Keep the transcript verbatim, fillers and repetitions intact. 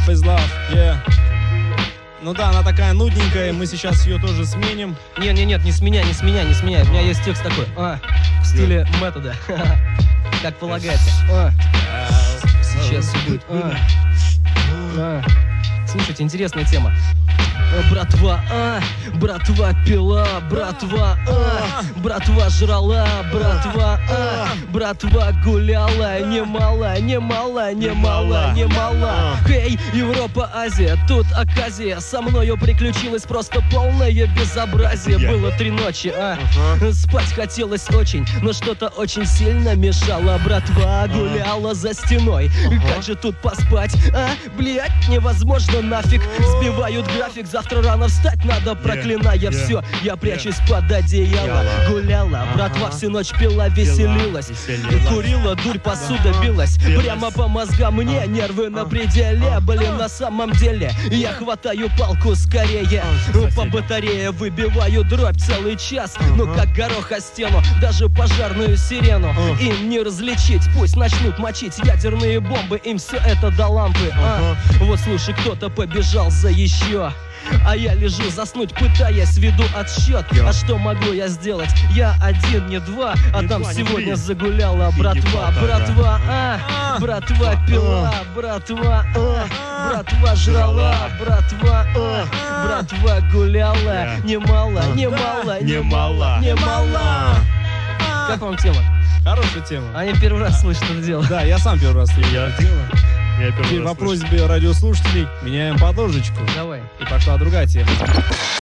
Love is love, yeah. Ну да, она такая нудненькая, мы сейчас ее тоже сменим. Нет, нет, нет, не с меня, не с меня, не с меня. У меня есть текст такой, а, в стиле метода. Как полагается. А. Сейчас все будет. А. А. Слушайте, интересная тема. Братва, а, братва пила, братва, а, братва жрала, братва, а, братва гуляла, немало, немало, немало, немало. Хей, Европа, Азия, тут оказия, со мною приключилось просто полное безобразие. Было три ночи, а, спать хотелось очень, но что-то очень сильно мешало. Братва гуляла за стеной, как же тут поспать, а, блять, невозможно нафиг. Сбивают график, завтра рано встать надо, проклиная yeah, yeah, все. Я прячусь yeah. под одеяло, yeah. гуляла, uh-huh. братва всю ночь пила, веселилась, веселилась. Курила, дурь, посуда uh-huh. билась, билась прямо по мозгам мне, uh-huh. нервы на пределе uh-huh. были на самом деле. Я хватаю палку скорее, uh-huh. по батарее выбиваю дробь целый час, uh-huh. ну как горох о стену, даже пожарную сирену uh-huh. им не различить, пусть начнут мочить ядерные бомбы, им все это до лампы. uh-huh. а. Вот слушай, кто-то побежал за еще, а я лежу заснуть, пытаясь, веду отсчет. Yeah. А что могу я сделать? Я один, не два, а не там два, сегодня загуляла братва. Братва, а, а, братва а, пила, а, братва, а, а, братва жрала, братва, а, а, братва гуляла. Yeah. Немало, немало, немало, немало. Как вам тема? Хорошая тема. Они первый раз слышат это дело. Да, я сам первый раз слышу это дело. Я Теперь по просьбе радиослушателей меняем подложечку. Давай. И пошла другая тема.